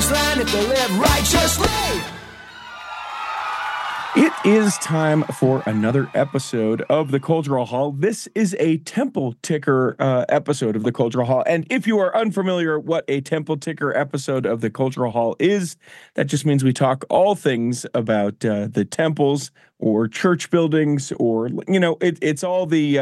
this land if they live righteously. It is time for another episode of the Cultural Hall. This is a temple ticker episode of the Cultural Hall. And if you are unfamiliar what a temple ticker episode of the Cultural Hall is, that just means we talk all things about the temples or church buildings, or, you know, it's all the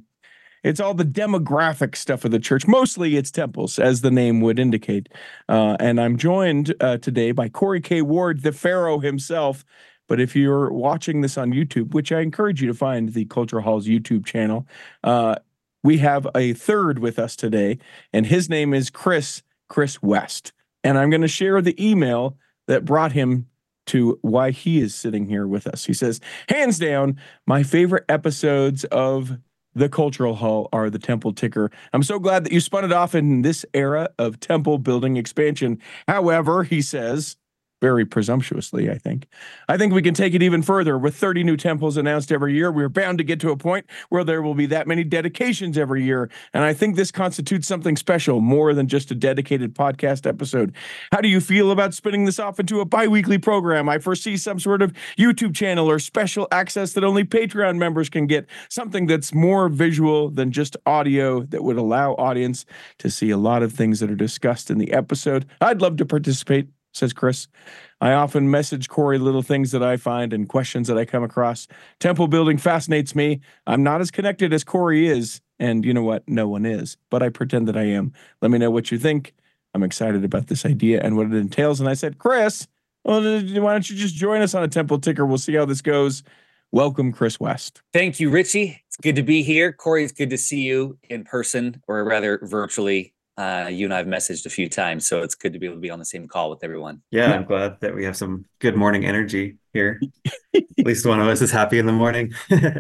demographic stuff of the church. Mostly it's temples, as the name would indicate. And I'm joined today by Corey K. Ward, the Pharaoh himself. But if you're watching this on YouTube, which I encourage you to find the Cultural Hall's YouTube channel, we have a third with us today, and his name is Chris West. And I'm going to share the email that brought him to why he is sitting here with us. He says, hands down, my favorite episodes of the Cultural Hall are the Temple Ticker. I'm so glad that you spun it off in this era of temple building expansion. However, he says, very presumptuously, I think we can take it even further. With 30 new temples announced every year, we're bound to get to a point where there will be that many dedications every year. And I think this constitutes something special, more than just a dedicated podcast episode. How do you feel about spinning this off into a bi-weekly program? I foresee some sort of YouTube channel or special access that only Patreon members can get, something that's more visual than just audio, that would allow audience to see a lot of things that are discussed in the episode. I'd love to participate, says Chris. I often message Corey little things that I find and questions that I come across. Temple building fascinates me. I'm not as connected as Corey is, and you know what? No one is, but I pretend that I am. Let me know what you think. I'm excited about this idea and what it entails. And I said, Chris, well, why don't you just join us on a Temple Ticker? We'll see how this goes. Welcome, Chris West. Thank you, Richie. It's good to be here. Corey, it's good to see you in person, or rather virtually. You and I have messaged a few times, so it's good to be able to be on the same call with everyone. Yeah, I'm glad that we have some good morning energy here. At least one of us is happy in the morning.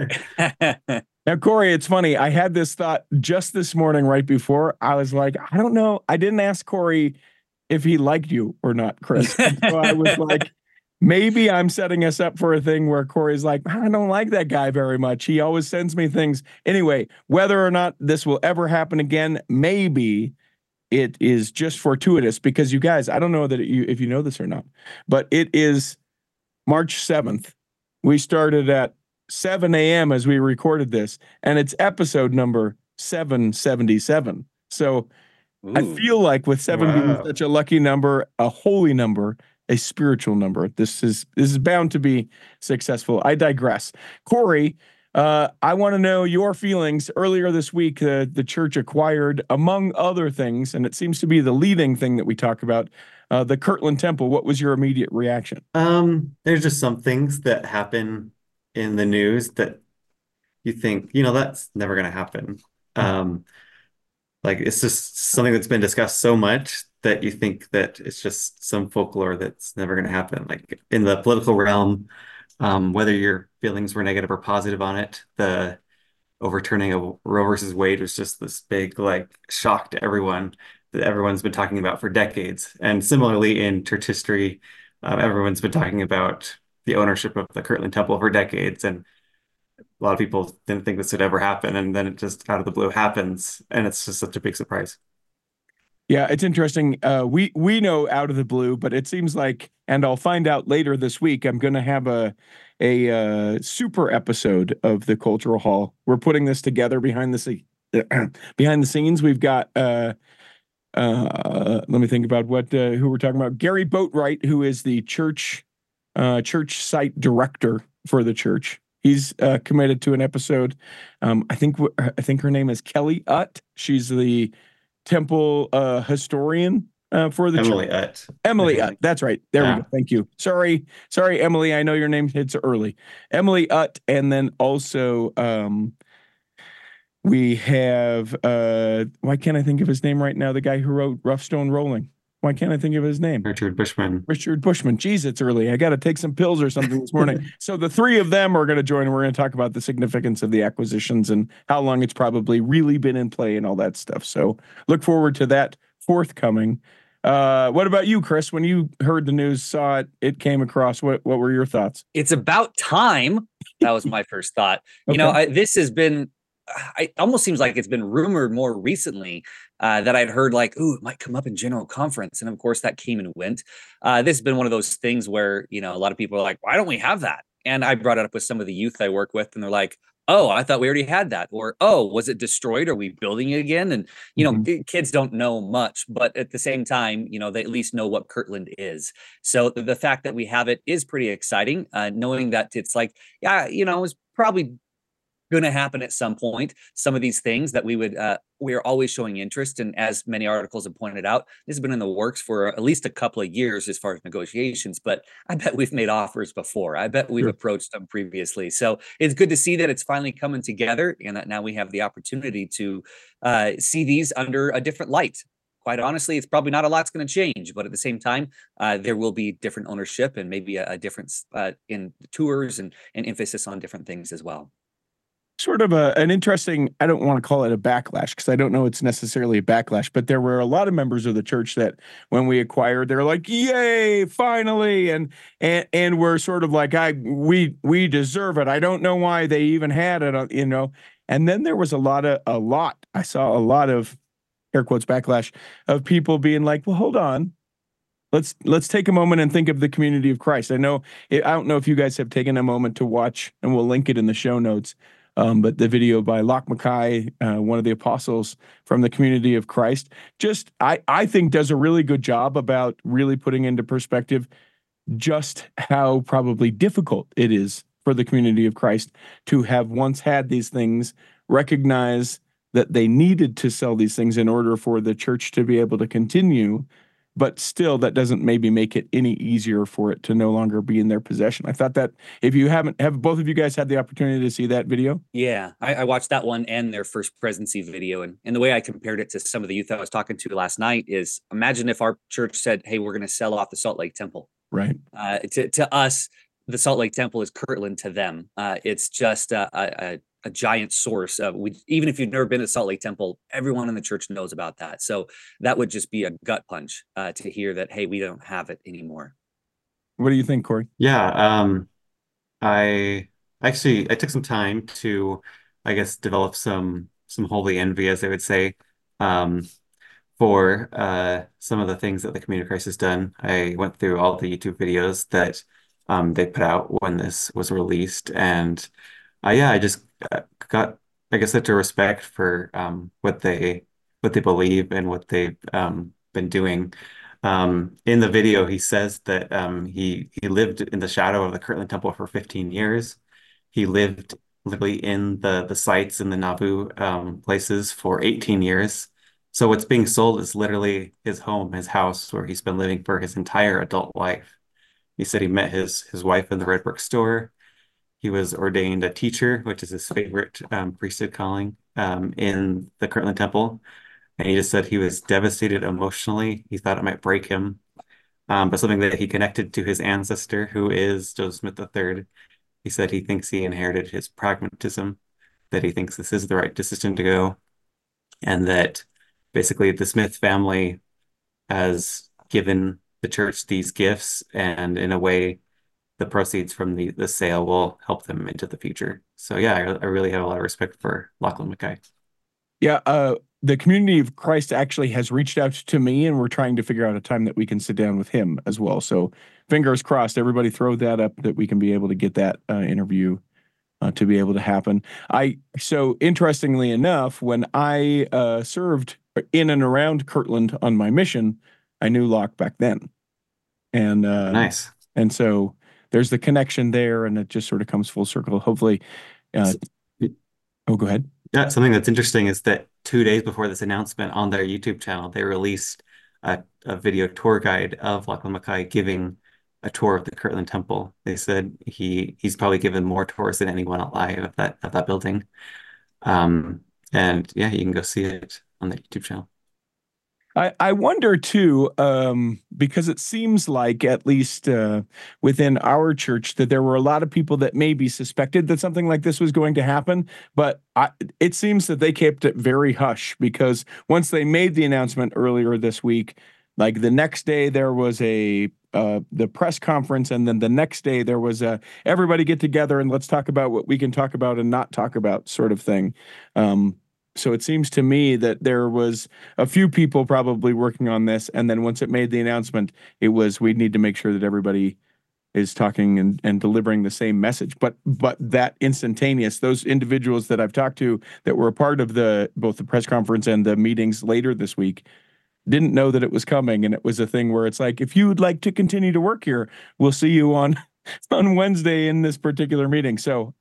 Now, Corey, it's funny. I had this thought just this morning right before. I was like, I don't know. I didn't ask Corey if he liked you or not, Chris. And so I was like, maybe I'm setting us up for a thing where Corey's like, I don't like that guy very much. He always sends me things. Anyway, whether or not this will ever happen again, maybe it is just fortuitous, because you guys, I don't know that if you know this or not, but it is March 7th. We started at 7 a.m. as we recorded this, and it's episode number 777. So ooh. I feel like with 7 being such a lucky number, a holy number, a spiritual number, this is bound to be successful. I digress. Corey, I want to know your feelings. Earlier this week, the church acquired, among other things, and it seems to be the leading thing that we talk about, the Kirtland Temple. What was your immediate reaction? There's just some things that happen in the news that you think, that's never going to happen. Like, it's just something that's been discussed so much that you think that it's just some folklore that's never going to happen. Like in the political realm, whether your feelings were negative or positive on it, the overturning of Roe versus Wade was just this big shock to everyone that everyone's been talking about for decades. And similarly in church history, everyone's been talking about the ownership of the Kirtland Temple for decades. And a lot of people didn't think this would ever happen. And then it just out of the blue happens. And it's just such a big surprise. Yeah, it's interesting. We know out of the blue, but it seems like, and I'll find out later this week, I'm going to have a super episode of the Cultural Hall. We're putting this together behind the scenes. We've got let me think about who we're talking about. Gary Boatwright, who is the church site director for the church. He's committed to an episode. I think her name is Kelly Utt. She's the temple historian for the Emily church. Utt. Emily Utt. That's right. There we go. Thank you. Sorry, Emily. I know your name hits early. Emily Utt, and then also we have why can't I think of his name right now? The guy who wrote Rough Stone Rolling. Why can't I think of his name? Richard Bushman. Geez, it's early. I got to take some pills or something this morning. So the three of them are going to join, and we're going to talk about the significance of the acquisitions and how long it's probably really been in play and all that stuff. So look forward to that forthcoming. What about you, Chris? When you heard the news, saw it came across, what were your thoughts? It's about time. That was my first thought. Okay. This has been, it almost seems like it's been rumored more recently. that I'd heard like, ooh, it might come up in general conference. And of course that came and went. This has been one of those things where, a lot of people are like, why don't we have that? And I brought it up with some of the youth I work with, and they're like, oh, I thought we already had that. Or, oh, was it destroyed? Are we building it again? And, kids don't know much, but at the same time, they at least know what Kirtland is. So the fact that we have it is pretty exciting, knowing that it's like, yeah, it's probably going to happen at some point. Some of these things that we are always showing interest. And as many articles have pointed out, this has been in the works for at least a couple of years as far as negotiations, but I bet we've made offers before. I bet we've approached them previously. So it's good to see that it's finally coming together and that now we have the opportunity to see these under a different light. Quite honestly, it's probably not a lot's going to change, but at the same time, there will be different ownership and maybe a difference in tours and emphasis on different things as well. Sort of an interesting, I don't want to call it a backlash because I don't know it's necessarily a backlash, but there were a lot of members of the church that when we acquired, they're like, yay, finally. And we're sort of like, we deserve it. I don't know why they even had it, and then there was I saw a lot of air quotes backlash of people being like, well, hold on. Let's take a moment and think of the community of Christ. I don't know if you guys have taken a moment to watch, and we'll link it in the show notes. But the video by Locke Mackay, one of the apostles from the community of Christ, I think does a really good job about really putting into perspective just how probably difficult it is for the community of Christ to have once had these things, recognize that they needed to sell these things in order for the church to be able to continue. But still, that doesn't maybe make it any easier for it to no longer be in their possession. I thought that if you have both of you guys had the opportunity to see that video? Yeah, I watched that one and their first presidency video. And the way I compared it to some of the youth I was talking to last night is imagine if our church said, hey, we're going to sell off the Salt Lake Temple. Right. To us, the Salt Lake Temple is Kirtland to them. It's just a giant source of, even if you've never been to Salt Lake Temple, everyone in the church knows about that. So that would just be a gut punch to hear that, hey, we don't have it anymore. What do you think, Corey? Yeah, I took some time to, I guess, develop some holy envy, as I would say, for some of the things that the Community of Christ has done. I went through all the YouTube videos that they put out when this was released, and I just got, I guess, such a respect for what they believe and what they've been doing. In the video, he says that he lived in the shadow of the Kirtland Temple for 15 years. He lived literally in the sites in the Nauvoo places for 18 years. So what's being sold is literally his home, his house, where he's been living for his entire adult life. He said he met his wife in the Red Brick Store. He was ordained a teacher, which is his favorite priesthood calling in the Kirtland Temple. And he just said he was devastated emotionally. He thought it might break him. But something that he connected to his ancestor, who is Joseph Smith III. He said he thinks he inherited his pragmatism, that he thinks this is the right decision to go, and that basically the Smith family has given the church these gifts, and in a way, the proceeds from the sale will help them into the future. So yeah, I really have a lot of respect for Lachlan Mackay. Yeah, the Community of Christ actually has reached out to me, and we're trying to figure out a time that we can sit down with him as well. So fingers crossed, everybody throw that up that we can be able to get that interview to be able to happen. So interestingly enough, when I served in and around Kirtland on my mission, I knew Locke back then. And nice. And so there's the connection there, and it just sort of comes full circle. Hopefully, go ahead. Yeah, something that's interesting is that 2 days before this announcement on their YouTube channel, they released a video tour guide of Lachlan Mackay giving a tour of the Kirtland Temple. They said he's probably given more tours than anyone alive of that building. And yeah, you can go see it on the YouTube channel. I wonder too, because it seems like, at least within our church, that there were a lot of people that maybe suspected that something like this was going to happen, but it seems that they kept it very hush, because once they made the announcement earlier this week, like the next day there was the press conference, and then the next day there was everybody get together and let's talk about what we can talk about and not talk about sort of thing. So it seems to me that there was a few people probably working on this, and then once it made the announcement, it was we need to make sure that everybody is talking and delivering the same message. But that instantaneous, those individuals that I've talked to that were a part of both the press conference and the meetings later this week didn't know that it was coming, and it was a thing where it's like, if you would like to continue to work here, we'll see you on Wednesday in this particular meeting. So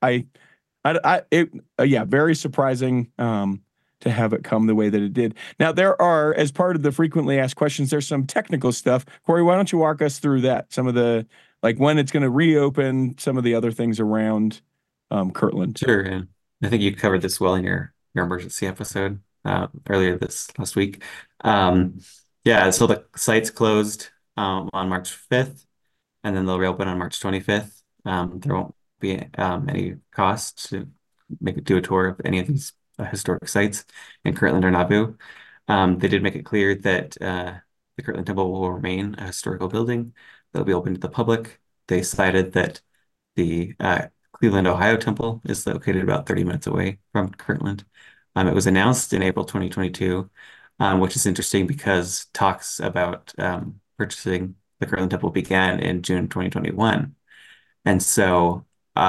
yeah, very surprising to have it come the way that it did. Now, there are, as part of the frequently asked questions, there's some technical stuff. Corey, why don't you walk us through that? Some of the, like when it's going to reopen, some of the other things around Kirtland. Sure. And I think you covered this well in your emergency episode earlier this last week. Yeah, so the site's closed on March 5th, and then they'll reopen on March 25th. There won't be any cost to do a tour of any of these historic sites in Kirtland or Nauvoo. They did make it clear that the Kirtland Temple will remain a historical building that'll be open to the public. They cited that the Cleveland, Ohio Temple is located about 30 minutes away from Kirtland. It was announced in April 2022, which is interesting because talks about purchasing the Kirtland Temple began in June 2021. And so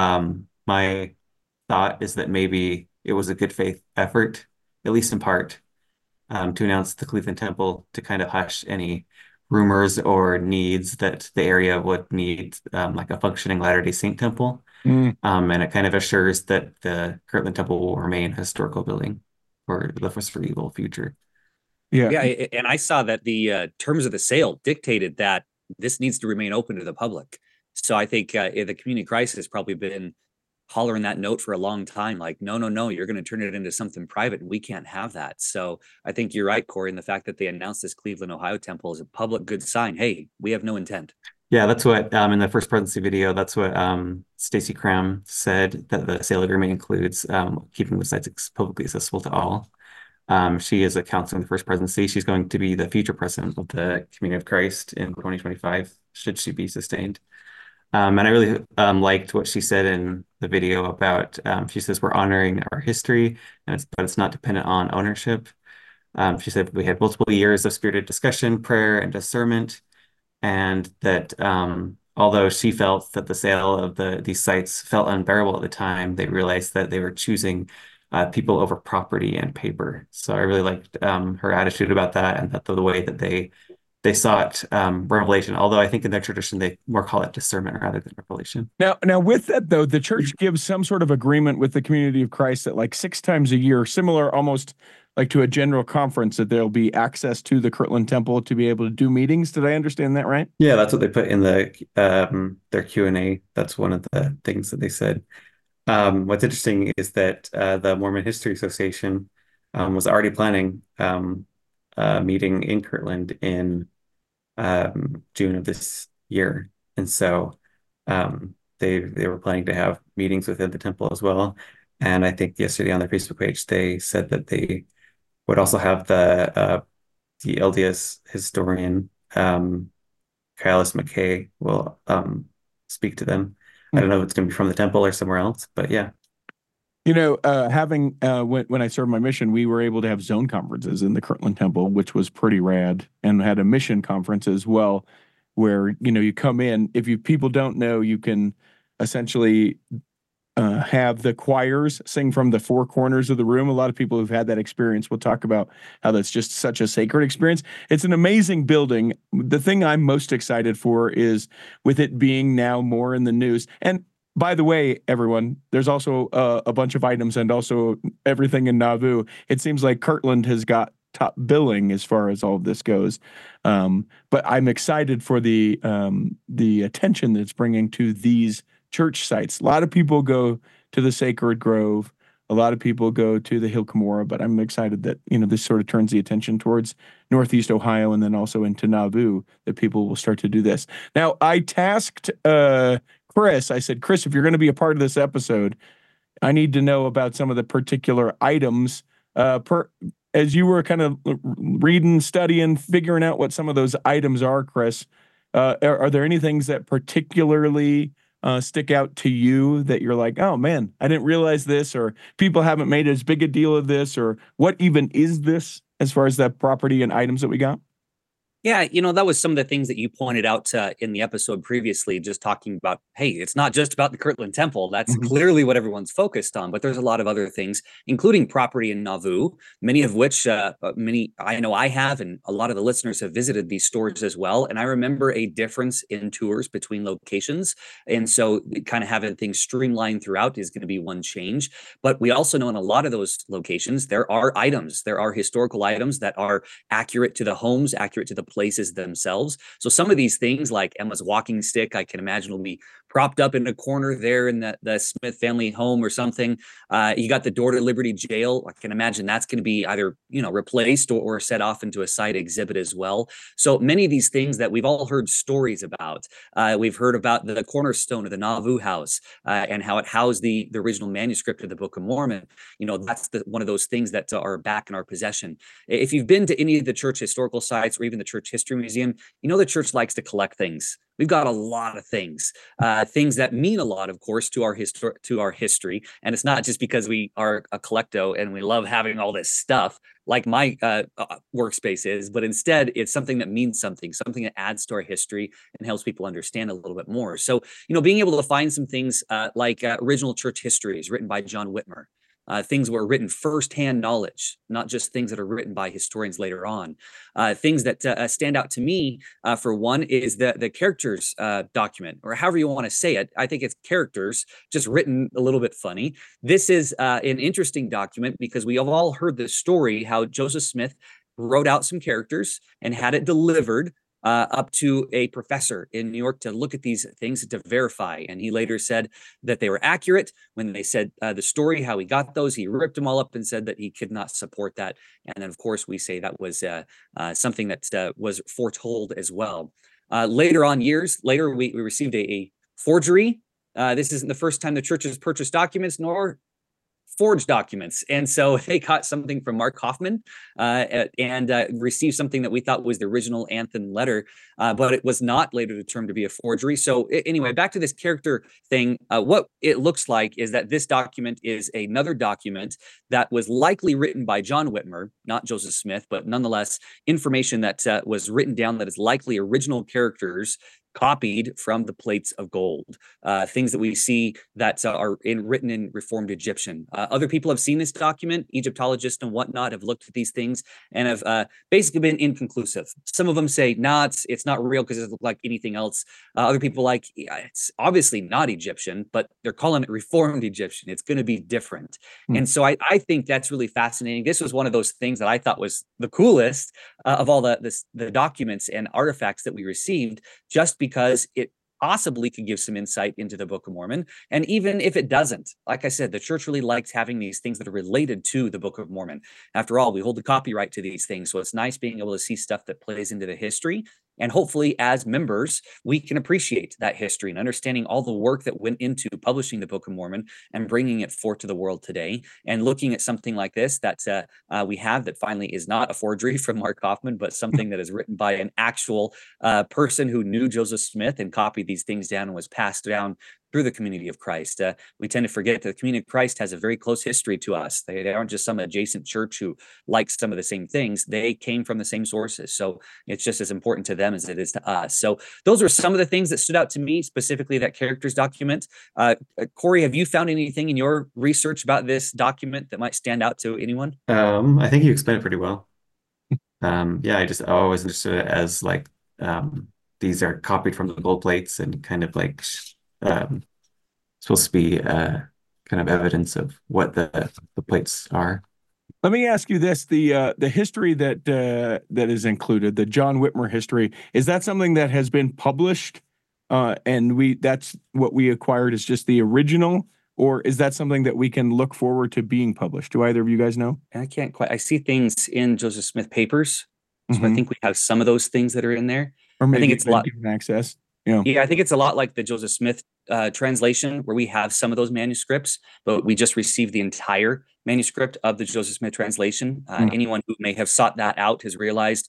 my thought is that maybe it was a good faith effort, at least in part, to announce the Cleveland Temple to kind of hush any rumors or needs that the area would need like a functioning Latter-day Saint temple. And it kind of assures that the Kirtland Temple will remain a historical building for the foreseeable future. Yeah, and I saw that the terms of the sale dictated that this needs to remain open to the public. So I think the community crisis has probably been hollering that note for a long time, like, no, you're going to turn it into something private, and we can't have that. So I think you're right, Corey, and the fact that they announced this Cleveland, Ohio temple is a public good sign. Hey, we have no intent. Yeah, that's what in the first presidency video, that's what Stacey Cram said, that the sale agreement includes keeping the sites publicly accessible to all. She is a counselor in the first presidency. She's going to be the future president of the Community of Christ in 2025, should she be sustained. And I really liked what she said in the video about, she says, we're honoring our history, but it's not dependent on ownership. She said we had multiple years of spirited discussion, prayer, and discernment, and that although she felt that the sale of these sites felt unbearable at the time, they realized that they were choosing people over property and paper. So I really liked her attitude about that, and that the way that they sought revelation, although I think in their tradition they more call it discernment rather than revelation. Now with that though, the church gives some sort of agreement with the Community of Christ that like 6 times a year, similar almost like to a general conference, that there'll be access to the Kirtland Temple to be able to do meetings. Did I understand that right? Yeah, that's what they put in their Q&A. That's one of the things that they said. What's interesting is that the Mormon History Association was already planning a meeting in Kirtland in June of this year, and so they were planning to have meetings within the temple as well. And I think yesterday on their Facebook page they said that they would also have the LDS historian Kailas McKay will speak to them. I don't know if it's going to be from the temple or somewhere else, but yeah. You know, having when I served my mission, we were able to have zone conferences in the Kirtland Temple, which was pretty rad, and had a mission conference as well, where you come in. If people don't know, you can essentially have the choirs sing from the 4 corners of the room. A lot of people who've had that experience will talk about how that's just such a sacred experience. It's an amazing building. The thing I'm most excited for is with it being now more in the news. And by the way, everyone, there's also a bunch of items and also everything in Nauvoo. It seems like Kirtland has got top billing as far as all of this goes. But I'm excited for the attention that it's bringing to these church sites. A lot of people go to the Sacred Grove. A lot of people go to the Hill Cumorah, but I'm excited that, this sort of turns the attention towards Northeast Ohio and then also into Nauvoo, that people will start to do this. Now, I tasked Chris, I said, Chris, if you're going to be a part of this episode, I need to know about some of the particular items. As you were kind of reading, studying, figuring out what some of those items are, Chris, are there any things that particularly stick out to you that you're like, oh man, I didn't realize this, or people haven't made as big a deal of this, or what even is this as far as that property and items that we got? Yeah, that was some of the things that you pointed out in the episode previously, just talking about, hey, it's not just about the Kirtland Temple. That's clearly what everyone's focused on, but there's a lot of other things, including property in Nauvoo, many of which many I know I have, and a lot of the listeners have visited these stores as well. And I remember a difference in tours between locations. And so kind of having things streamlined throughout is going to be one change. But we also know in a lot of those locations, there are historical items that are accurate to the homes, accurate to the places themselves. So some of these things, like Emma's walking stick, I can imagine will be propped up in a corner there in the Smith family home or something. You got the door to Liberty Jail. I can imagine that's going to be either replaced or set off into a side exhibit as well. So many of these things that we've all heard stories about. We've heard about the cornerstone of the Nauvoo house and how it housed the original manuscript of the Book of Mormon. That's one of those things that are back in our possession. If you've been to any of the church historical sites or even the Church History Museum, the church likes to collect things. We've got a lot of things, things that mean a lot, of course, to our history. And it's not just because we are a collecto and we love having all this stuff like my workspace is, but instead it's something that means something that adds to our history and helps people understand a little bit more. So, being able to find some things like original church histories written by John Whitmer. Things were written firsthand knowledge, not just things that are written by historians later on. Things that stand out to me, for one, is the characters document, or however you want to say it. I think it's characters, just written a little bit funny. This is an interesting document because we have all heard the story how Joseph Smith wrote out some characters and had it delivered up to a professor in New York to look at these things to verify. And he later said that they were accurate. When they said the story, how he got those, he ripped them all up and said that he could not support that. And then, of course, we say that was something that was foretold as well. Years later, we received a forgery. This isn't the first time the church has purchased documents, nor forged documents. And so they got something from Mark Hoffman and received something that we thought was the original Anthon letter, but it was not later determined to be a forgery. So anyway, back to this character thing, what it looks like is that this document is another document that was likely written by John Whitmer, not Joseph Smith, but nonetheless information that was written down that is likely original characters copied from the plates of gold, things that we see that are written in Reformed Egyptian. Other people have seen this document. Egyptologists and whatnot have looked at these things and have basically been inconclusive. Some of them say, nah, it's not real because it looks like anything else. Other people it's obviously not Egyptian, but they're calling it Reformed Egyptian. It's going to be different. And so I think that's really fascinating. This was one of those things that I thought was the coolest of all the documents and artifacts that we received, just because it possibly could give some insight into the Book of Mormon. And even if it doesn't, like I said, the church really likes having these things that are related to the Book of Mormon. After all, we hold the copyright to these things. So it's nice being able to see stuff that plays into the history. And hopefully, as members, we can appreciate that history and understanding all the work that went into publishing the Book of Mormon and bringing it forth to the world today. And looking at something like this that we have that finally is not a forgery from Mark Hoffman, but something that is written by an actual person who knew Joseph Smith and copied these things down and was passed down through the Community of Christ. We tend to forget that the Community of Christ has a very close history to us. They aren't just some adjacent church who likes some of the same things. They came from the same sources. So it's just as important to them as it is to us. So those are some of the things that stood out to me, specifically that characters document. Corey, have you found anything in your research about this document that might stand out to anyone? I think you explained it pretty well. I always understood it as like these are copied from the gold plates and kind of like supposed to be kind of evidence of what the plates are. Let me ask you this: the history that is included, the John Whitmer history, is that something that has been published, and that's what we acquired is just the original, or is that something that we can look forward to being published? Do either of you guys know? I can't quite. I see things in Joseph Smith papers, so I think we have some of those things that are in there. Or maybe I think it's a lot given access. Yeah, I think it's a lot like the Joseph Smith translation, where we have some of those manuscripts, but we just received the entire manuscript of the Joseph Smith translation. Anyone who may have sought that out has realized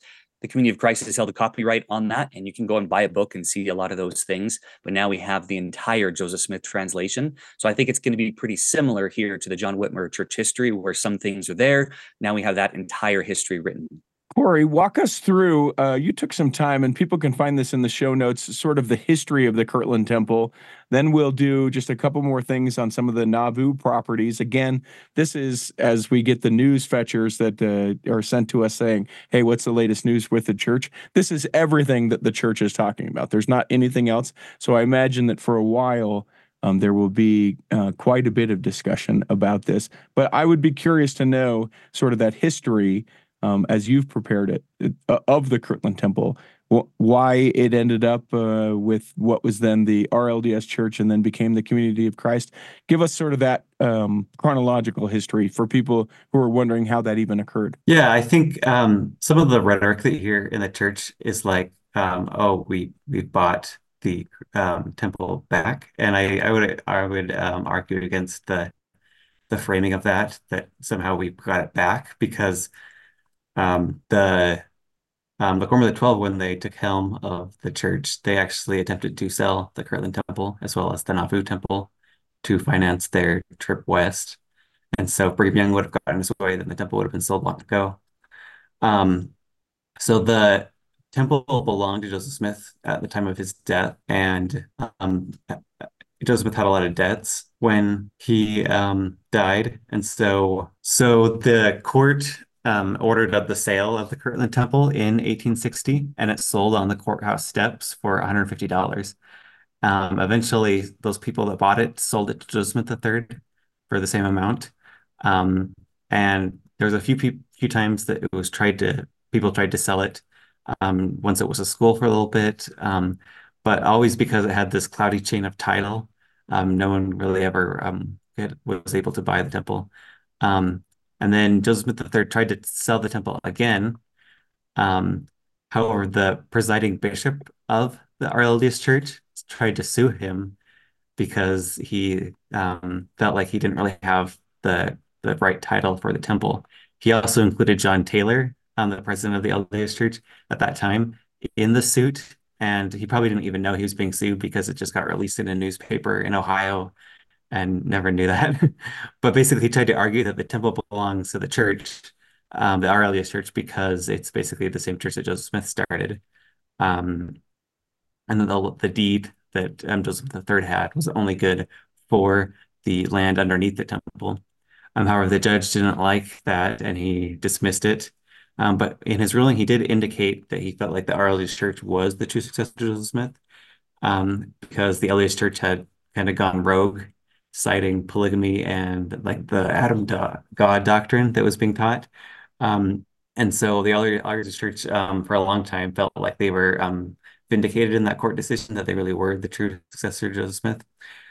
The Community of Christ has held a copyright on that, and you can go and buy a book and see a lot of those things. But now we have the entire Joseph Smith translation. So I think it's going to be pretty similar here to the John Whitmer church history, where some things are there. Now we have that entire history written. Corey, walk us through, you took some time, and people can find this in the show notes, sort of the history of the Kirtland Temple. Then we'll do just a couple more things on some of the Nauvoo properties. Again, this is as we get the news fetchers that are sent to us saying, hey, what's the latest news with the church? This is everything that the church is talking about. There's not anything else. So I imagine that for a while, there will be quite a bit of discussion about this. But I would be curious to know sort of that history as you've prepared it of the Kirtland Temple, why it ended up with what was then the RLDS Church and then became the Community of Christ. Give us sort of that chronological history for people who are wondering how that even occurred. Yeah, I think some of the rhetoric that you hear in the church is like, oh, we bought the temple back, and I would argue against the framing of that somehow we got it back, because the Quorum of the 12, when they took helm of the church, they actually attempted to sell the Kirtland Temple as well as the Nauvoo Temple to finance their trip west. And so if Brigham Young would have gotten his way, then the temple would have been sold long ago. So the temple belonged to Joseph Smith at the time of his death, and Joseph Smith had a lot of debts when he died, and so the court ordered up the sale of the Kirtland Temple in 1860, and it sold on the courthouse steps for $150. Eventually, those people that bought it sold it to Joseph Smith III for the same amount. And there was a few times that people tried to sell it. Once it was a school for a little bit, but always because it had this cloudy chain of title, no one really ever was able to buy the temple. And then Joseph Smith III tried to sell the temple again. However, the presiding bishop of the RLDS Church tried to sue him because he felt like he didn't really have the right title for the temple. He also included John Taylor, the president of the LDS Church at that time, in the suit. And he probably didn't even know he was being sued because it just got released in a newspaper in Ohio, and never knew that. But basically, he tried to argue that the temple belongs to the church, the RLDS Church, because it's basically the same church that Joseph Smith started. And then the deed that Joseph III had was only good for the land underneath the temple. However, the judge didn't like that, and he dismissed it. But in his ruling, he did indicate that he felt like the RLDS Church was the true successor to Joseph Smith, because the LDS Church had kind of gone rogue, citing polygamy and like the Adam God doctrine that was being taught. And so the LDS Church for a long time felt like they were vindicated in that court decision, that they really were the true successor to Joseph Smith.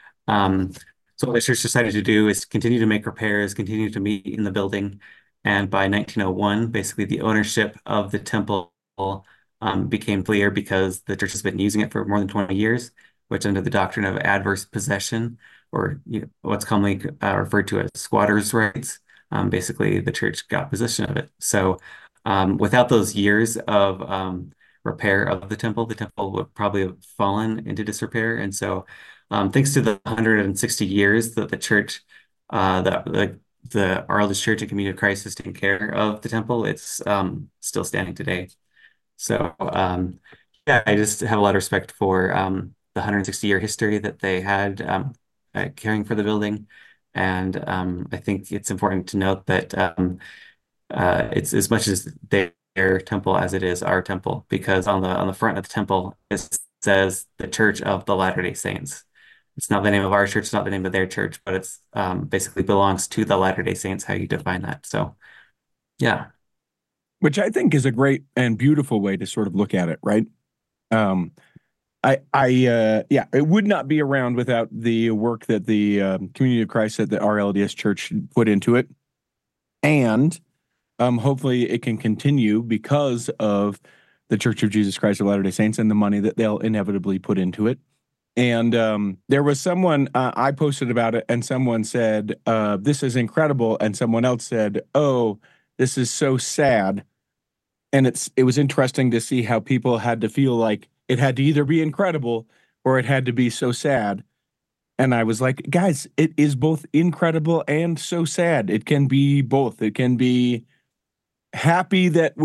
So what the church decided to do is continue to make repairs, continue to meet in the building. And by 1901, basically the ownership of the temple became clear, because the church has been using it for more than 20 years, which under the doctrine of adverse possession, or what's commonly referred to as squatters' rights, basically the church got possession of it. So without those years of repair of the temple would probably have fallen into disrepair. And so thanks to the 160 years that the church, the RLDS Church and Community of Christ has taken care of the temple, it's still standing today. So yeah, I just have a lot of respect for the 160-year history that they had caring for the building. And I think it's important to note that it's as much as their temple as it is our temple, because on the front of the temple it says the Church of the Latter-day Saints. It's not the name of our church, it's not the name of their church, but it's basically belongs to the Latter-day Saints, how you define that. So yeah. Which I think is a great and beautiful way to sort of look at it, right? Yeah, it would not be around without the work that the Community of Christ at the RLDS Church put into it. And hopefully it can continue because of the Church of Jesus Christ of Latter-day Saints and the money that they'll inevitably put into it. And there was someone, I posted about it, and someone said, this is incredible. And someone else said, oh, this is so sad. and it was interesting to see how people had to feel like it had to either be incredible or it had to be so sad. And I was like, guys, it is both incredible and so sad. It can be both. It can be happy that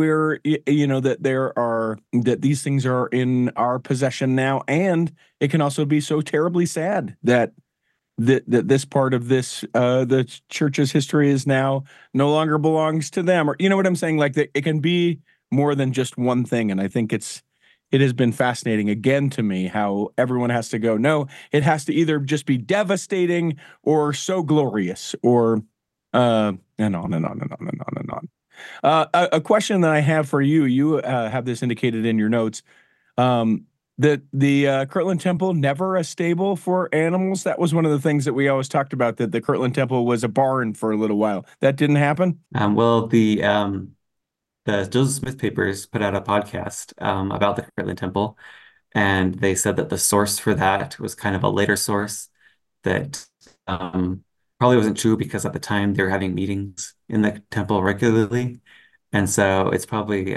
that these things are in our possession now, and it can also be so terribly sad that this part of the church's history is now no longer belongs to them, or you know what I'm saying? Like that, it can be more than just one thing, and I think it has been fascinating again to me how everyone has to go, no, it has to either just be devastating or so glorious, or and on and on and on and on and on. A question that I have for you, you have this indicated in your notes, that the Kirtland Temple never a stable for animals. That was one of the things that we always talked about, that the Kirtland Temple was a barn for a little while. That didn't happen? Well, the Joseph Smith papers put out a podcast about the Kirtland Temple, and they said that the source for that was kind of a later source that probably wasn't true, because at the time they were having meetings in the temple regularly, and so it's probably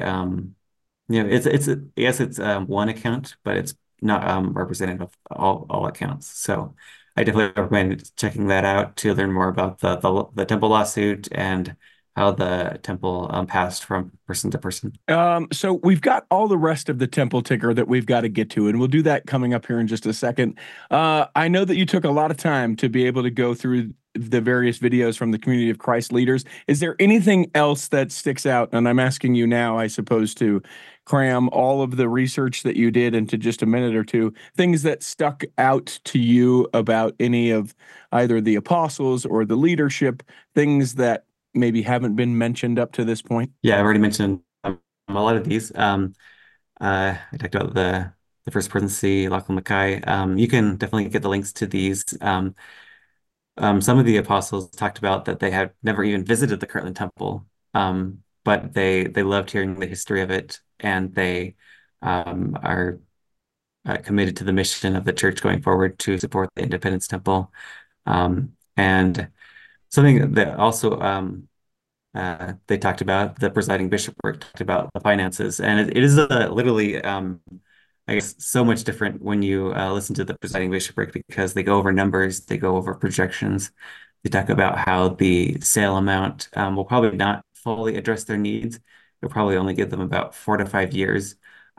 yes, it's one account, but it's not representative of all accounts. So I definitely recommend checking that out to learn more about the temple lawsuit and how the temple passed from person to person. So we've got all the rest of the temple ticker that we've got to get to, and we'll do that coming up here in just a second. I know that you took a lot of time to be able to go through the various videos from the Community of Christ leaders. Is there anything else that sticks out? And I'm asking you now, I suppose, to cram all of the research that you did into just a minute or two, things that stuck out to you about any of either the apostles or the leadership, things that maybe haven't been mentioned up to this point? Yeah, I've already mentioned a lot of these. I talked about the First Presidency, Lachlan Mackay. You can definitely get the links to these. Some of the apostles talked about that they had never even visited the Kirtland Temple, but they loved hearing the history of it, and they are committed to the mission of the church going forward to support the Independence Temple. And something that also they talked about, the presiding bishopric talked about the finances, and it is literally, I guess, so much different when you listen to the presiding bishopric, because they go over numbers, they go over projections, they talk about how the sale amount will probably not fully address their needs. It'll probably only give them about 4 to 5 years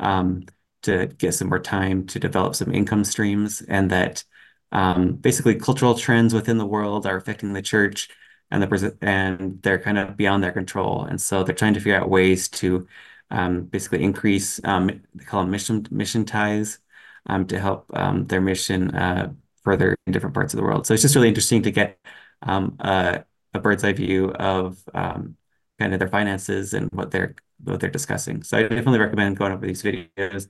to get some more time to develop some income streams, and that basically cultural trends within the world are affecting the church, and they're kind of beyond their control. And so they're trying to figure out ways to basically increase, they call them mission ties, to help their mission further in different parts of the world. So it's just really interesting to get a bird's eye view of kind of their finances and what they're discussing. So I definitely recommend going over these videos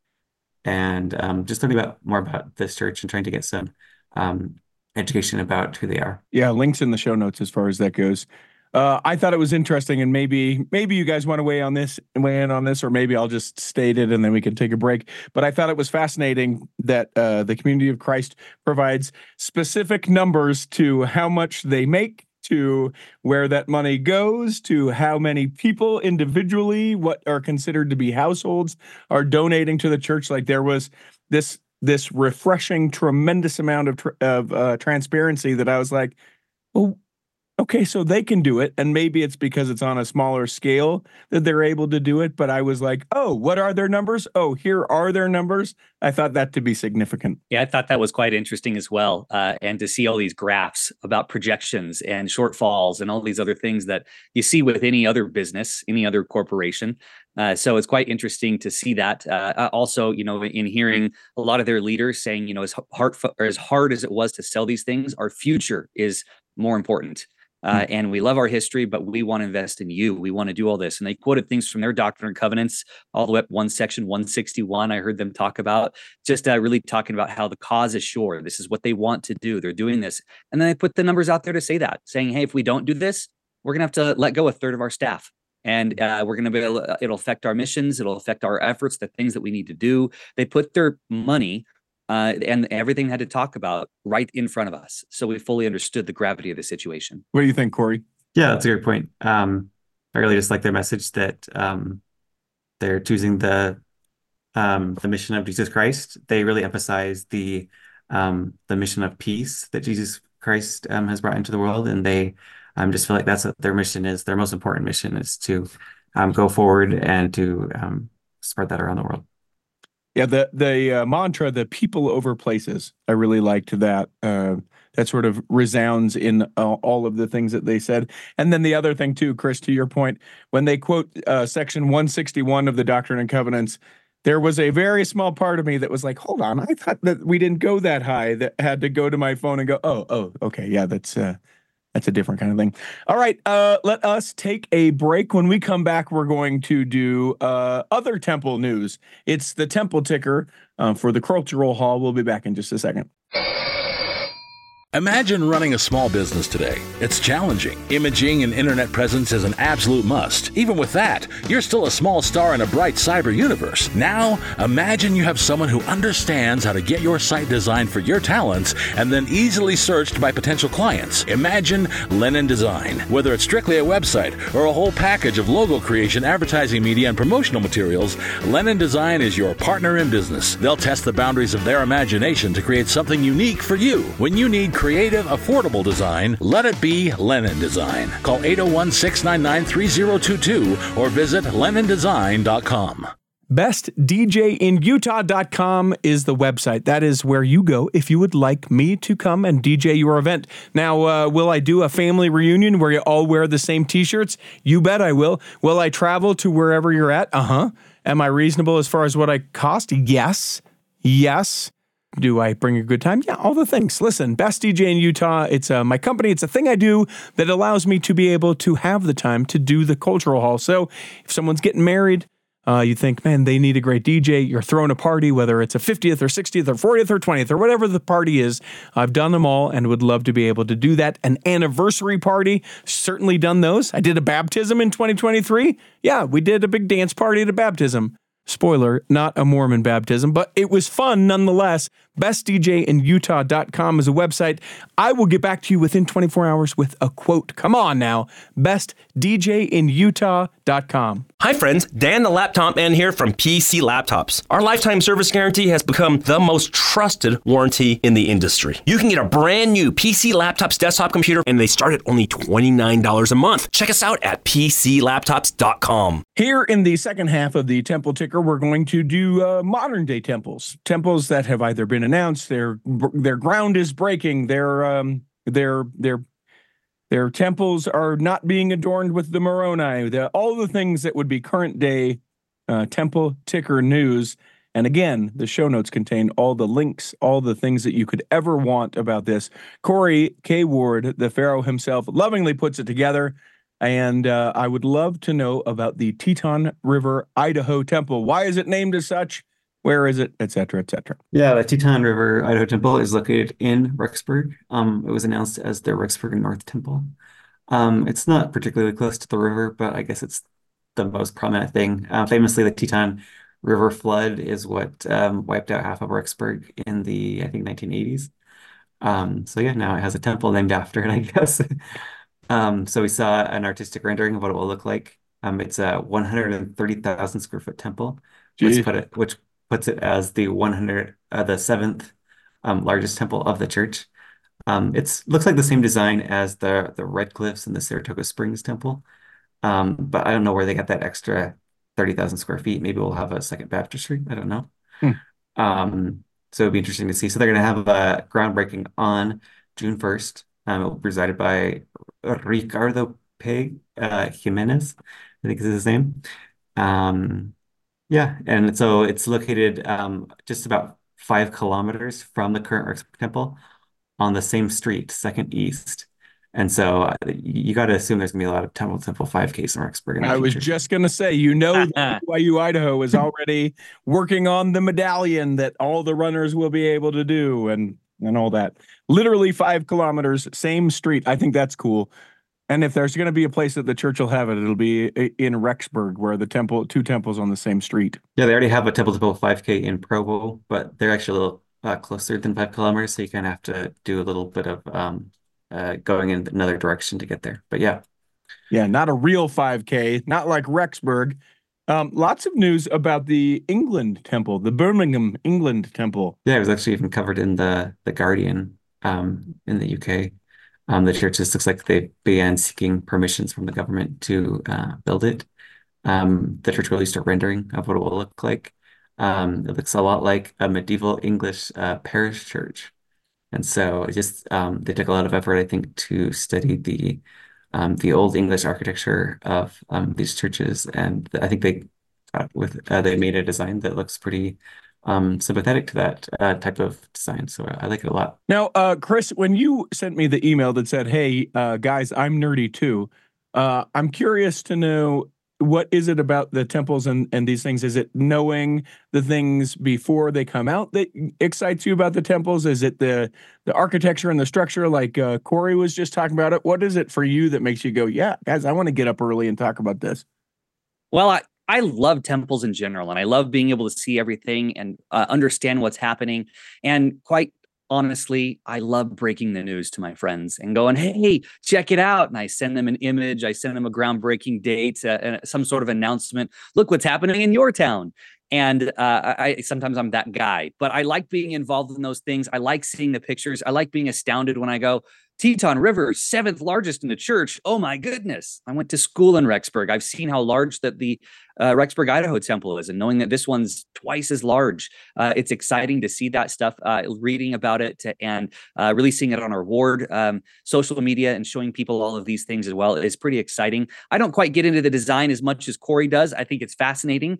and just learning more about this church and trying to get some education about who they are. Yeah, links in the show notes as far as that goes. I thought it was interesting, and maybe you guys want to weigh in on this, or maybe I'll just state it and then we can take a break. But I thought it was fascinating that the Community of Christ provides specific numbers to how much they make, to where that money goes, to how many people individually, what are considered to be households, are donating to the church. Like there was this refreshing, tremendous amount of transparency that I was like, well, okay, so they can do it, and maybe it's because it's on a smaller scale that they're able to do it. But I was like, oh, what are their numbers? Oh, here are their numbers. I thought that to be significant. Yeah, I thought that was quite interesting as well. And to see all these graphs about projections and shortfalls and all these other things that you see with any other business, any other corporation. So it's quite interesting to see that. Also, in hearing a lot of their leaders saying, as hard as it was to sell these things, our future is more important. And we love our history, but we want to invest in you. We want to do all this. And they quoted things from their Doctrine and Covenants all the way up section 161. I heard them talk about just really talking about how the cause is sure. This is what they want to do. They're doing this. And then they put the numbers out there to say that, saying, hey, if we don't do this, we're going to have to let go a third of our staff. And we're going to it'll affect our missions. It'll affect our efforts, the things that we need to do. They put their money and everything had to talk about right in front of us. So we fully understood the gravity of the situation. What do you think, Corey? Yeah, that's a great point. I really just like their message that they're choosing the mission of Jesus Christ. They really emphasize the mission of peace that Jesus Christ has brought into the world, and they just feel like that's what their mission is. Their most important mission is to go forward and to spread that around the world. Yeah, the mantra, the people over places. I really liked that. That sort of resounds in all of the things that they said. And then the other thing too, Chris, to your point, when they quote section 161 of the Doctrine and Covenants, there was a very small part of me that was like, hold on, I thought that we didn't go that high, that had to go to my phone and go, oh, okay, yeah, that's a different kind of thing. All right, let us take a break. When we come back, we're going to do other temple news. It's the Temple Ticker for the Cultural Hall. We'll be back in just a second. Imagine running a small business today. It's challenging. Imaging and internet presence is an absolute must. Even with that, you're still a small star in a bright cyber universe. Now, imagine you have someone who understands how to get your site designed for your talents and then easily searched by potential clients. Imagine Lennon Design. Whether it's strictly a website or a whole package of logo creation, advertising media, and promotional materials, Lennon Design is your partner in business. They'll test the boundaries of their imagination to create something unique for you. When you need creative, affordable design, let it be Lennon Design. Call 801-699-3022 or visit lennondesign.com. BestDJinUtah.com is the website. That is where you go if you would like me to come and DJ your event. Now, will I do a family reunion where you all wear the same t-shirts? You bet I will. Will I travel to wherever you're at? Am I reasonable as far as what I cost? Yes. Do I bring a good time? Yeah, all the things. Listen, Best DJ in Utah, it's my company. It's a thing I do that allows me to be able to have the time to do the Cultural Hall. So if someone's getting married, you think, man, they need a great DJ. You're throwing a party, whether it's a 50th or 60th or 40th or 20th or whatever the party is. I've done them all and would love to be able to do that. An anniversary party, certainly done those. I did a baptism in 2023. Yeah, we did a big dance party at a baptism. Spoiler, not a Mormon baptism, but it was fun nonetheless. BestDJinUtah.com is a website. I will get back to you within 24 hours with a quote. Come on now. BestDJinUtah.com. Hi friends, Dan the Laptop Man here from PC Laptops. Our lifetime service guarantee has become the most trusted warranty in the industry. You can get a brand new PC Laptops desktop computer and they start at only $29 a month. Check us out at PCLaptops.com. Here in the second half of the Temple Ticker, we're going to do modern day temples. Temples that have either been announced, their ground is breaking, their temples are not being adorned with the Moroni, all the things that would be current day Temple Ticker news. And again, the show notes contain all the links, all the things that you could ever want about this. Corey K. Ward, the Pharaoh himself, lovingly puts it together. And I would love to know about the Teton River, Idaho Temple. Why is it named as such? Where is it? Et cetera, et cetera. Yeah, the Teton River Idaho Temple is located in Rexburg. It was announced as the Rexburg North Temple. It's not particularly close to the river, but I guess it's the most prominent thing. Famously, the Teton River flood is what wiped out half of Rexburg in the, I think, 1980s. So yeah, now it has a temple named after it, I guess. So we saw an artistic rendering of what it will look like. It's a 130,000 square foot temple, which puts it as the 7th largest temple of the church. It looks like the same design as the Red Cliffs and the Saratoga Springs temple, but I don't know where they got that extra 30,000 square feet. Maybe we'll have a second baptistry. I don't know. So it'd be interesting to see. So they're going to have a groundbreaking on June 1st. It will be presided by Ricardo Peg Jimenez, I think is his name. Yeah, and so it's located just about 5 kilometers from the current Rexburg Temple on the same street, Second East. And so you got to assume there's going to be a lot of Temple 5Ks in Rexburg. I was just going to say, that BYU Idaho is already working on the medallion that all the runners will be able to do and all that. Literally 5 kilometers, same street. I think that's cool. And if there's going to be a place that the church will have it, it'll be in Rexburg, where the 2 temples on the same street. Yeah, they already have a Temple 5K in Provo, but they're actually a little closer than 5 kilometers, so you kind of have to do a little bit of going in another direction to get there. But yeah, not a real 5K, not like Rexburg. Lots of news about the England temple, the Birmingham, England temple. Yeah, it was actually even covered in the Guardian in the UK. The church just looks like they began seeking permissions from the government to build it. The church released a rendering of what it will look like. It looks a lot like a medieval English parish church. And so they took a lot of effort, I think, to study the old English architecture of these churches, and I think they made a design that looks pretty sympathetic to that type of design. So I like it a lot. Now, Chris, when you sent me the email that said, "Hey, guys, I'm nerdy too," I'm curious to know, what is it about the temples and these things? Is it knowing the things before they come out that excites you about the temples? Is it the architecture and the structure, like Corey was just talking about it? What is it for you that makes you go, yeah, guys, I want to get up early and talk about this? Well, I love temples in general, and I love being able to see everything and understand what's happening. And quite honestly, I love breaking the news to my friends and going, "Hey, check it out." And I send them an image. I send them a groundbreaking date, some sort of announcement. Look what's happening in your town. And I sometimes I'm that guy, but I like being involved in those things. I like seeing the pictures. I like being astounded when I go, Teton River, 7th largest in the church. Oh my goodness. I went to school in Rexburg. I've seen how large that the Rexburg, Idaho temple is, and knowing that this one's twice as large. It's exciting to see that stuff, reading about it and really seeing it on our ward, social media, and showing people all of these things as well is pretty exciting. I don't quite get into the design as much as Corey does. I think it's fascinating.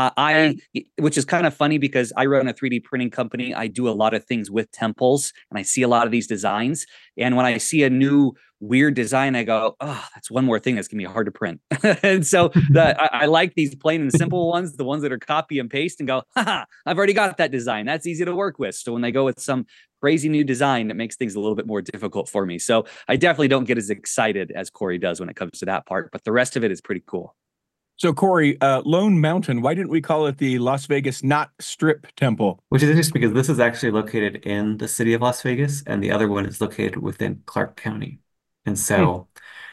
Which is kind of funny because I run a 3D printing company. I do a lot of things with temples, and I see a lot of these designs. And when I see a new weird design, I go, "Oh, that's one more thing that's gonna be hard to print." And so I like these plain and simple ones, the ones that are copy and paste, and go, "Haha, I've already got that design. That's easy to work with." So when they go with some crazy new design, it makes things a little bit more difficult for me. So I definitely don't get as excited as Corey does when it comes to that part, but the rest of it is pretty cool. So, Corey, Lone Mountain, why didn't we call it the Las Vegas Not Strip Temple? Which is interesting because this is actually located in the city of Las Vegas, and the other one is located within Clark County. And so,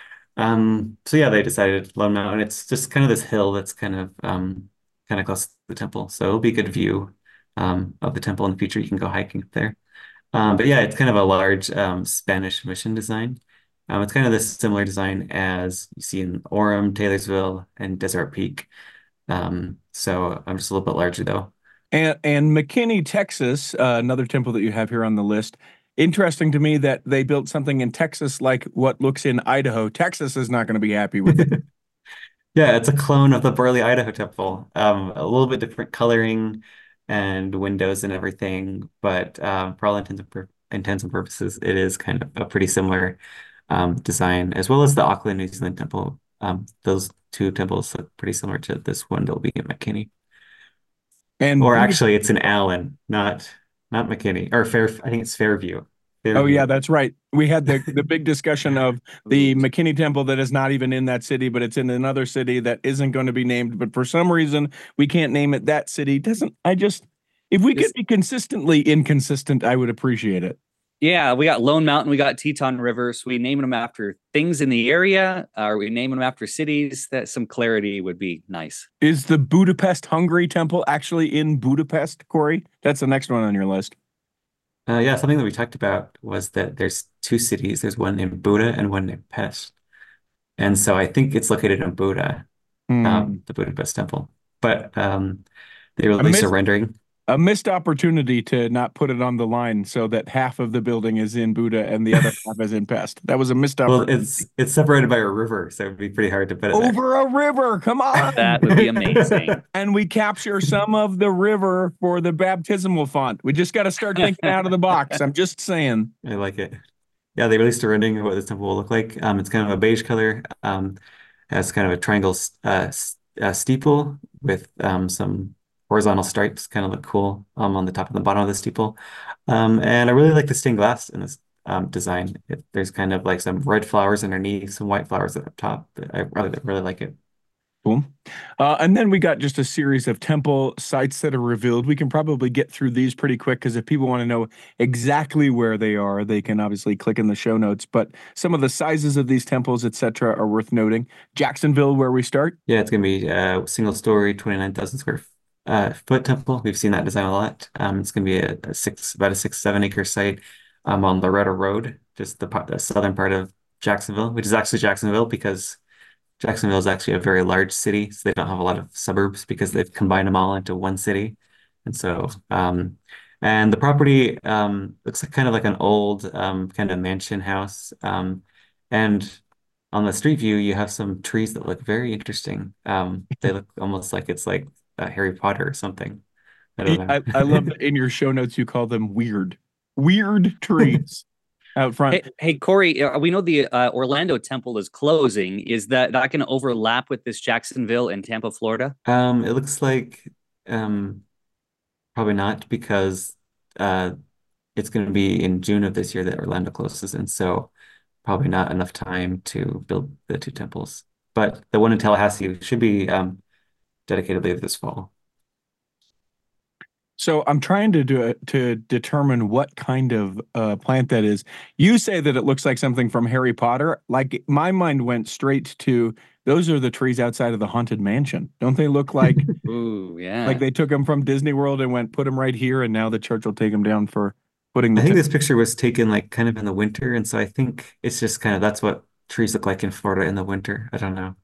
so yeah, they decided Lone Mountain. It's just kind of this hill that's kind of close to the temple. So it'll be a good view of the temple in the future. You can go hiking up there. But yeah, it's kind of a large Spanish mission design. It's kind of this similar design as you see in Orem, Taylorsville, and Desert Peak. So I'm just a little bit larger though. And McKinney, Texas, another temple that you have here on the list. Interesting to me that they built something in Texas like what looks in Idaho. Texas is not going to be happy with it. Yeah, it's a clone of the Burley, Idaho temple. A little bit different coloring and windows and everything, but for all intents and purposes, it is kind of a pretty similar design, as well as the Auckland, New Zealand temple. Those two temples look pretty similar to this one that'll be in McKinney. Or actually, it's in Allen, not McKinney, or I think it's Fairview. Oh yeah, that's right. We had the big discussion of the McKinney temple that is not even in that city, but it's in another city that isn't going to be named. But for some reason, we can't name it that city. If we could be consistently inconsistent, I would appreciate it. Yeah, we got Lone Mountain, we got Teton River. So we naming them after things in the area, or we naming them after cities. That some clarity would be nice. Is the Budapest Hungary temple actually in Budapest, Corey? That's the next one on your list. Yeah, something that we talked about was that there's two cities. There's one in Buda and one in Pest. And so I think it's located in Buda, the Budapest temple. But they released a rendering. A missed opportunity to not put it on the line so that half of the building is in Buda and the other half is in Pest. That was a missed opportunity. Well, it's separated by a river, so it'd be pretty hard to put it over a river. Come on. That would be amazing. And we capture some of the river for the baptismal font. We just got to start thinking out of the box. I'm just saying. I like it. Yeah, they released a rendering of what this temple will look like. It's kind of a beige color. Has kind of a triangle steeple with some horizontal stripes, kind of look cool on the top and the bottom of the steeple. And I really like the stained glass in this design. There's kind of like some red flowers underneath, some white flowers at the top. I really like it. Cool. And then we got just a series of temple sites that are revealed. We can probably get through these pretty quick because if people want to know exactly where they are, they can obviously click in the show notes. But some of the sizes of these temples, etc., are worth noting. Jacksonville, where we start. Yeah, it's gonna be a single story, 29,000 square foot temple. We've seen that design a lot. It's gonna be about a 6-7 acre site on Loretta Road, just the southern part of Jacksonville, which is actually Jacksonville because Jacksonville is actually a very large city, so they don't have a lot of suburbs because they've combined them all into one city. And so, and the property looks like kind of like an old kind of mansion house. And on the street view, you have some trees that look very interesting. They look almost like it's like Harry Potter or something. I don't know. I love that in your show notes you call them weird trees out front. Hey, Corey, we know the Orlando temple is closing. Is that going to overlap with this Jacksonville and Tampa, Florida? It looks like probably not because it's going to be in June of this year that Orlando closes, and so probably not enough time to build the two temples. But the one in Tallahassee should be dedicated later this fall. So I'm trying to determine what kind of plant that is. You say that it looks like something from Harry Potter. Like my mind went straight to those are the trees outside of the Haunted Mansion. Don't they look like Ooh, yeah. like they took them from Disney World and put them right here, and now the church will take them down for putting I the think this picture was taken like kind of in the winter, and so I think it's just kind of that's what trees look like in Florida in the winter. I don't know.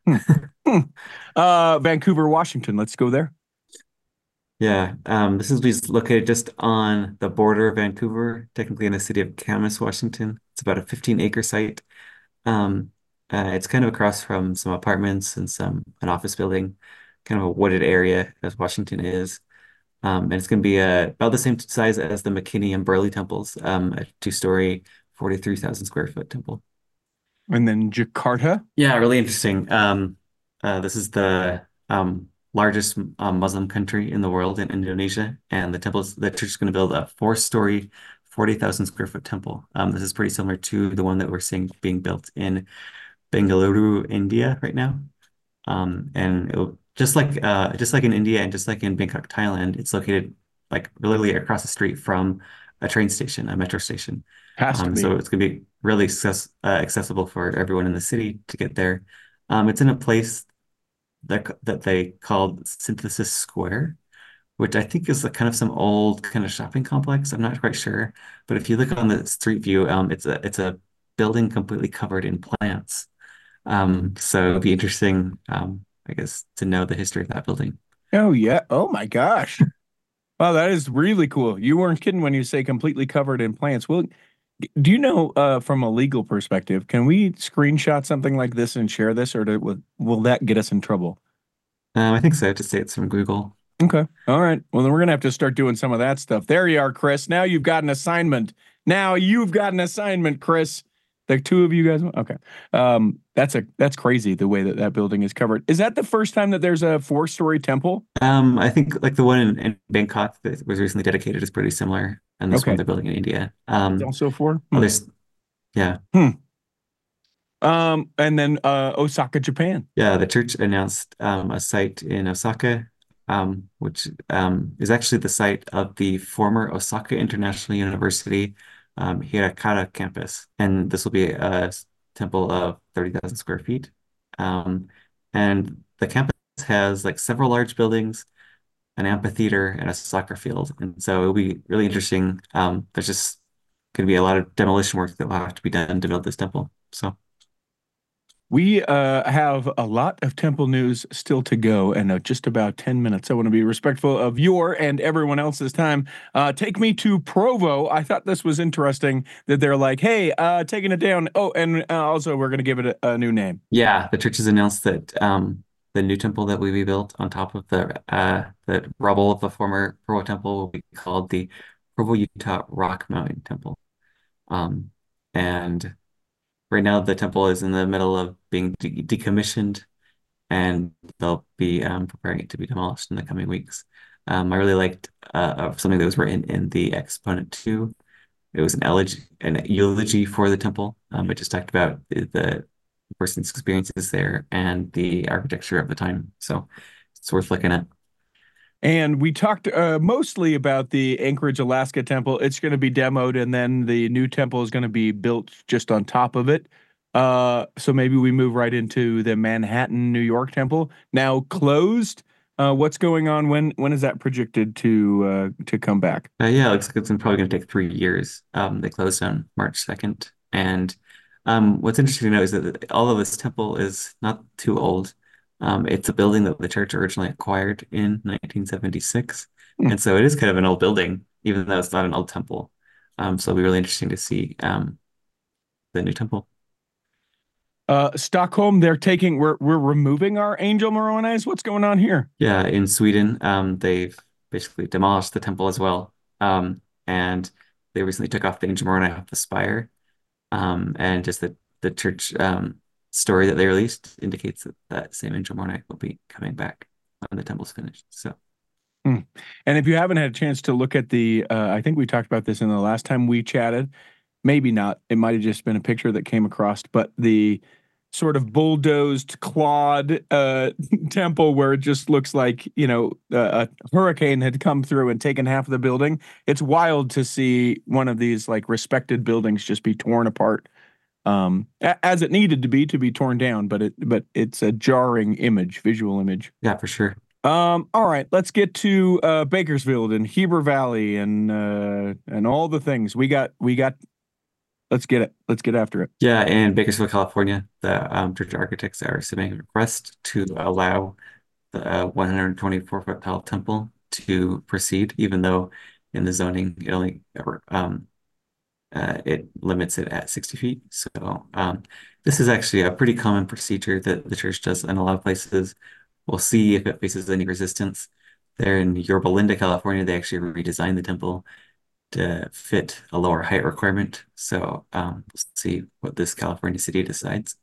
Vancouver, Washington. Let's go there. Yeah, this is located just on the border of Vancouver, technically in the city of Camas, Washington. It's about a 15-acre site. It's kind of across from some apartments and an office building, kind of a wooded area as Washington is. And it's going to be about the same size as the McKinney and Burley temples, a 2-story, 43,000 square foot temple. And then Jakarta. Yeah, really interesting. This is the largest Muslim country in the world in Indonesia, and the church is going to build a 4-story, 40,000 square foot temple. This is pretty similar to the one that we're seeing being built in Bengaluru, India right now. And it'll, just like in India and just like in Bangkok, Thailand, it's located like literally across the street from a train station, a metro station. Has to be. So it's going to be really accessible for everyone in the city to get there. It's in a place that they called Synthesis Square, which I think is kind of some old kind of shopping complex. I'm not quite sure, but if you look on the street view, it's a building completely covered in plants. So it'd be interesting, I guess, to know the history of that building. Oh yeah. Oh my gosh. Wow, that is really cool. You weren't kidding when you say completely covered in plants. Well, do you know from a legal perspective, can we screenshot something like this and share this, or will that get us in trouble? I think so. Just say it's from Google. Okay. All right. Well, then we're going to have to start doing some of that stuff. There you are, Chris. Now you've got an assignment. Chris. The two of you guys. Okay. That's crazy the way that building is covered. Is that the first time that there's a 4-story temple? I think like the one in Bangkok that was recently dedicated is pretty similar. And this one they're building in India. It's also 4? Yeah. And then Osaka, Japan. Yeah, the church announced a site in Osaka, which is actually the site of the former Osaka International University Hirakata campus. And this will be a temple of 30,000 square feet. And the campus has like several large buildings, an amphitheater, and a soccer field. And so it'll be really interesting. There's just going to be a lot of demolition work that will have to be done to build this temple. So we have a lot of temple news still to go, and just about 10 minutes. I want to be respectful of your and everyone else's time. Take me to Provo. I thought this was interesting that they're like, hey, taking it down. Oh, and also we're going to give it a new name. Yeah, the church has announced that the new temple that will be built on top of the rubble of the former Provo temple will be called the Provo, Utah Rock Mountain Temple. And right now, the temple is in the middle of being decommissioned, and they'll be preparing it to be demolished in the coming weeks. I really liked something that was written in the Exponent 2. It was an eulogy for the temple. It just talked about person's experiences there and the architecture of the time. So it's worth looking at. And we talked mostly about the Anchorage, Alaska temple. It's going to be demoed, and then the new temple is going to be built just on top of it. So maybe we move right into the Manhattan, New York temple, now closed. What's going on? When is that projected to come back? Yeah, it looks like it's probably going to take 3 years. They closed on March 2nd. And what's interesting to note is that although this temple is not too old, it's a building that the church originally acquired in 1976. Hmm. And so it is kind of an old building, even though it's not an old temple. So it'll be really interesting to see the new temple. Stockholm, we're removing our Angel Morones. What's going on here? Yeah, in Sweden, they've basically demolished the temple as well. And they recently took off the Angel Moroni off the spire. And just the church story that they released indicates that that same Angel Moroni will be coming back when the temple's finished. So, And if you haven't had a chance to look at I think we talked about this in the last time we chatted. Maybe not. It might have just been a picture that came across, but the sort of bulldozed, clawed temple where it just looks like, a hurricane had come through and taken half of the building. It's wild to see one of these like respected buildings just be torn apart, as it needed to be torn down. But it's a jarring visual image. yeah, for sure. All right, let's get to Bakersfield and Heber Valley and all the things we got. Let's get it. Let's get after it. Yeah, in Bakersfield, California, the church architects are submitting a request to allow the 124-foot tall temple to proceed, even though in the zoning it only it limits it at 60 feet. So this is actually a pretty common procedure that the church does in a lot of places. We'll see if it faces any resistance. There in Yorba Linda, California, they actually redesigned the temple to fit a lower height requirement. So we'll see what this California city decides.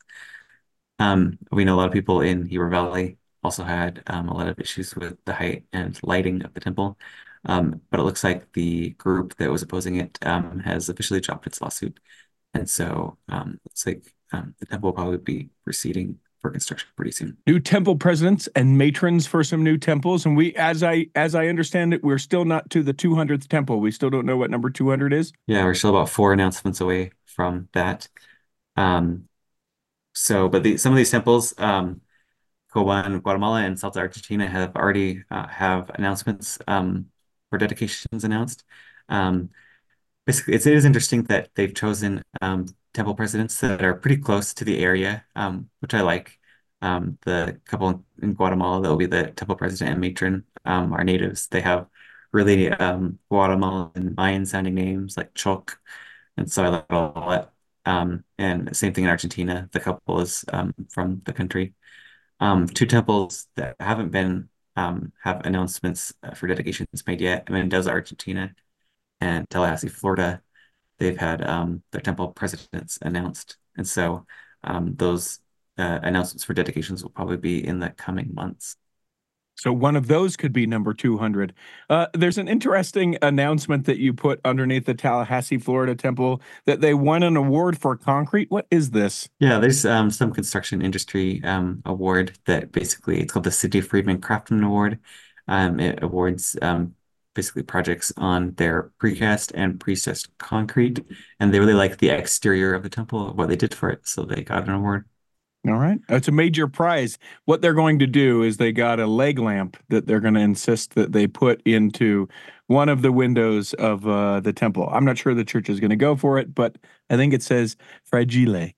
We know a lot of people in Heber Valley also had a lot of issues with the height and lighting of the temple. But it looks like the group that was opposing it has officially dropped its lawsuit. And so it's like the temple will probably be proceeding for construction pretty soon. New temple presidents and matrons for some new temples. And we, as I understand it, we're still not to the 200th temple. We still don't know what number 200 is. Yeah, we're still about 4 announcements away from that. But some of these temples, Coban, Guatemala, and Salta, Argentina have already have announcements for dedications announced. Basically, it is interesting that they've chosen temple presidents that are pretty close to the area, which I like. The couple in Guatemala that will be the temple president and matron are natives. They have really Guatemalan Mayan sounding names like Choc, and so I like it a lot. And same thing in Argentina. The couple is from the country. 2 temples that haven't been have announcements for dedications made yet. Mendoza, Argentina, and Tallahassee, Florida. They've had their temple presidents announced, and so those announcements for dedications will probably be in the coming months. So one of those could be number 200. There's an interesting announcement that you put underneath the Tallahassee, Florida temple that they won an award for concrete. What is this? Yeah, there's some construction industry award that basically it's called the Sidney Friedman Craftsman Award. It awards basically projects on their precast and prestressed concrete, and they really like the exterior of the temple, what they did for it, so they got an award. All right. It's a major prize. What they're going to do is they got a leg lamp that they're going to insist that they put into one of the windows of the temple. I'm not sure the church is going to go for it, but I think it says fragile.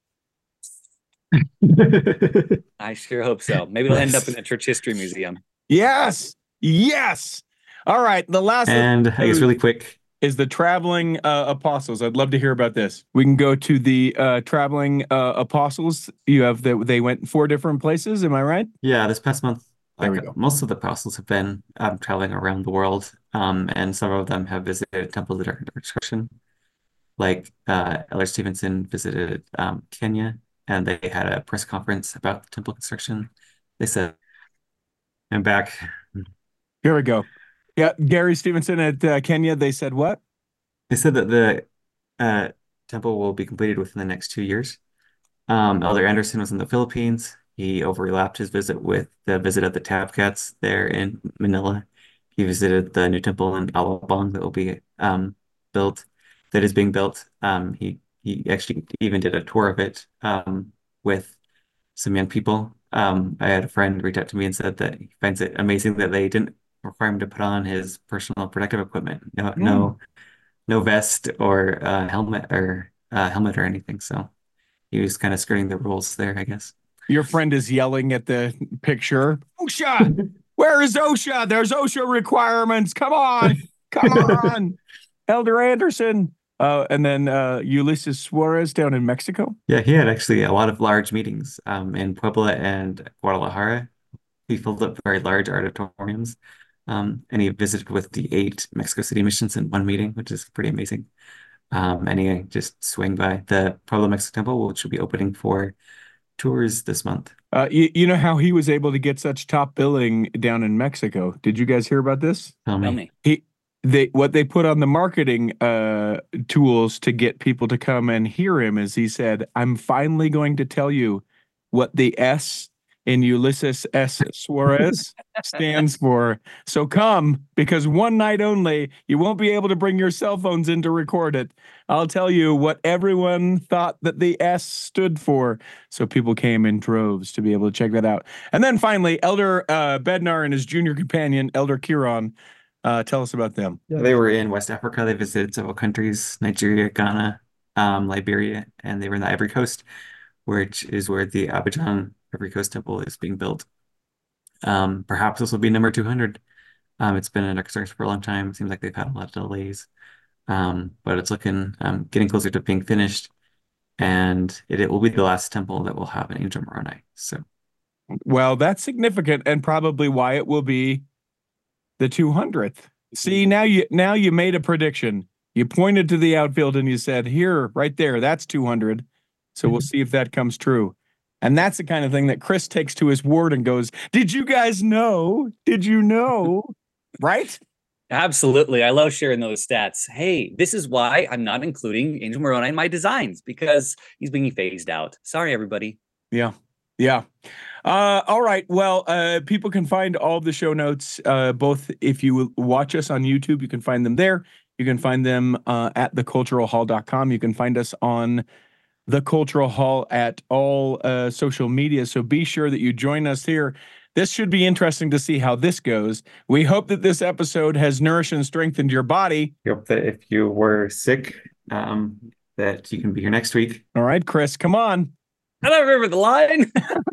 I sure hope so. Maybe it'll end up in the church history museum. Yes. Yes. All right. The last And I guess really quick is the traveling apostles. I'd love to hear about this. We can go to the traveling apostles. You have they went 4 different places. Am I right? Yeah, this past month, There we go. most of the apostles have been traveling around the world, and some of them have visited temples that are under construction. Like Elder Stevenson visited Kenya, and they had a press conference about the temple construction. They said, "I'm back." Here we go. Yeah, Gary Stevenson at Kenya. They said what? They said that the temple will be completed within the next 2 years. Elder Anderson was in the Philippines. He overlapped his visit with the visit of the Tabcats there in Manila. He visited the new temple in Alabang that will be built, that is being built. He actually even did a tour of it with some young people. I had a friend reach out to me and said that he finds it amazing that they didn't require him to put on his personal protective equipment. No vest or helmet or anything. So he was kind of skirting the rules there, I guess. Your friend is yelling at the picture. OSHA! Where is OSHA? There's OSHA requirements. Come on. Come on. Elder Anderson. And then Ulysses Suarez down in Mexico. Yeah, he had actually a lot of large meetings in Puebla and Guadalajara. He filled up very large auditoriums. And he visited with the 8 Mexico City missions in one meeting, which is pretty amazing. And he just swung by the Puebla Mexico Temple, which will be opening for tours this month. You know how he was able to get such top billing down in Mexico? Did you guys hear about this? Tell me. What they put on the marketing tools to get people to come and hear him is he said, "I'm finally going to tell you what the S in Ulysses S. Suarez stands for. So come, because one night only, you won't be able to bring your cell phones in to record it. I'll tell you what everyone thought that the S stood for." So people came in droves to be able to check that out. And then finally, Elder Bednar and his junior companion, Elder Kiron. Tell us about them. Yeah, they were in West Africa. They visited several countries, Nigeria, Ghana, Liberia, and they were in the Ivory Coast, which is where the Abidjan Ivory Coast Temple is being built. Perhaps this will be number 200. It's been in construction for a long time. It seems like they've had a lot of delays, but it's looking getting closer to being finished, and it will be the last temple that will have an angel Moroni. So, well, that's significant, and probably why it will be the 200th. See, now you made a prediction. You pointed to the outfield and you said, "Here, right there, that's 200." So we'll see if that comes true. And that's the kind of thing that Chris takes to his ward and goes, "Did you guys know? Did you know?" Right? Absolutely. I love sharing those stats. Hey, this is why I'm not including Angel Moroni in my designs, because he's being phased out. Sorry, everybody. Yeah. All right. Well, people can find all the show notes, both if you watch us on YouTube, you can find them there. You can find them at theculturalhall.com. You can find us on The Cultural Hall at all social media. So be sure that you join us here. This should be interesting to see how this goes. We hope that this episode has nourished and strengthened your body. We hope that if you were sick, that you can be here next week. All right, Chris, come on. I don't remember the line.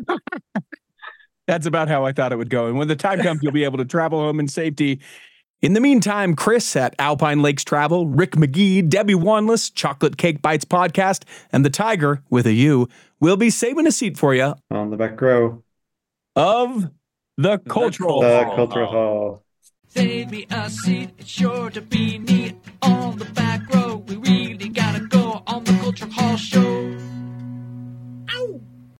That's about how I thought it would go. And when the time comes, you'll be able to travel home in safety. In the meantime, Chris at Alpine Lakes Travel, Rick McGee, Debbie Wanless, Chocolate Cake Bites Podcast, and the Tiger with a U will be saving a seat for you On the back row of the Cultural the Hall. Cultural Hall. Save me a seat, it's sure to be neat on the back row. We really gotta go on the Cultural Hall show.